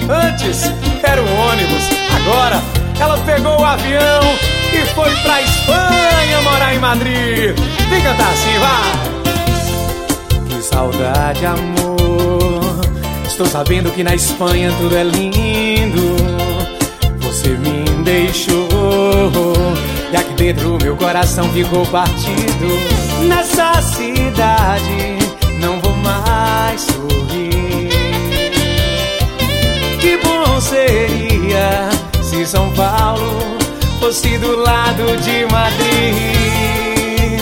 Antes era um ônibus, agora ela pegou o avião e foi pra Espanha morar em Madrid. Vem cantar assim, vai! Que saudade, amor. Estou sabendo que na Espanha tudo é lindo. Você me deixou e aqui dentro meu coração ficou partido. Nessa cidade não vou mais sorrir. Que bom seria se São Paulo fosse do lado de Madrid.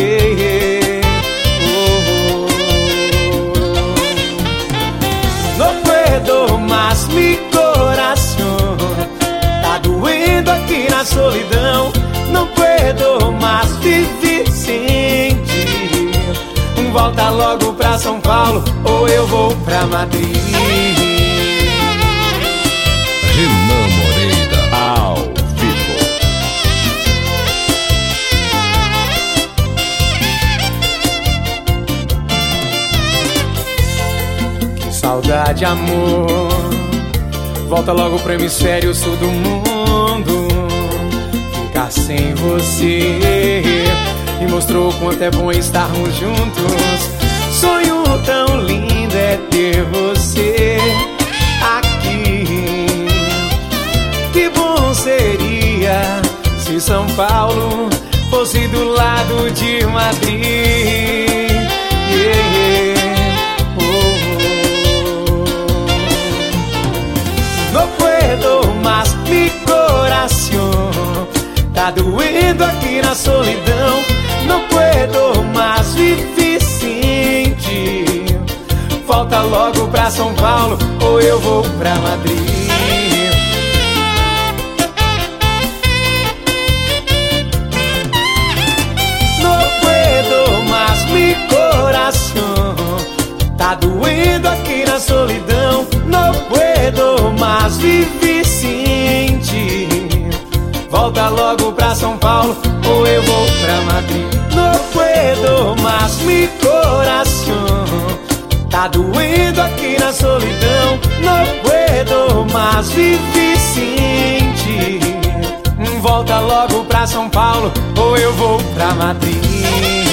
No puedo más mi corazón, tá doendo aqui na solidão. Não puedo mais viver sem ti. Volta logo pra São Paulo ou eu vou pra Madrid. Renan Moreira ao vivo. Que saudade, amor. Volta logo pro hemisfério sul do mundo. Ficar sem você me mostrou quanto é bom estarmos juntos. Sonho tão lindo é ter você aqui. Que bom seria se São Paulo fosse do lado de Madrid. No puedo más mi corazón, tá doendo aqui na solidão. Não puedo mais viver sem ti. Volta logo pra São Paulo ou eu vou pra Madrid. No puedo más mi coração, tá doendo aqui na solidão. Não puedo mais viver sem ti. Volta logo pra São Paulo ou eu vou pra Madrid. No puedo más mi corazón, tá doendo aqui na solidão. Não puedo mais viver sem ti. Volta logo pra São Paulo ou eu vou pra Madrid.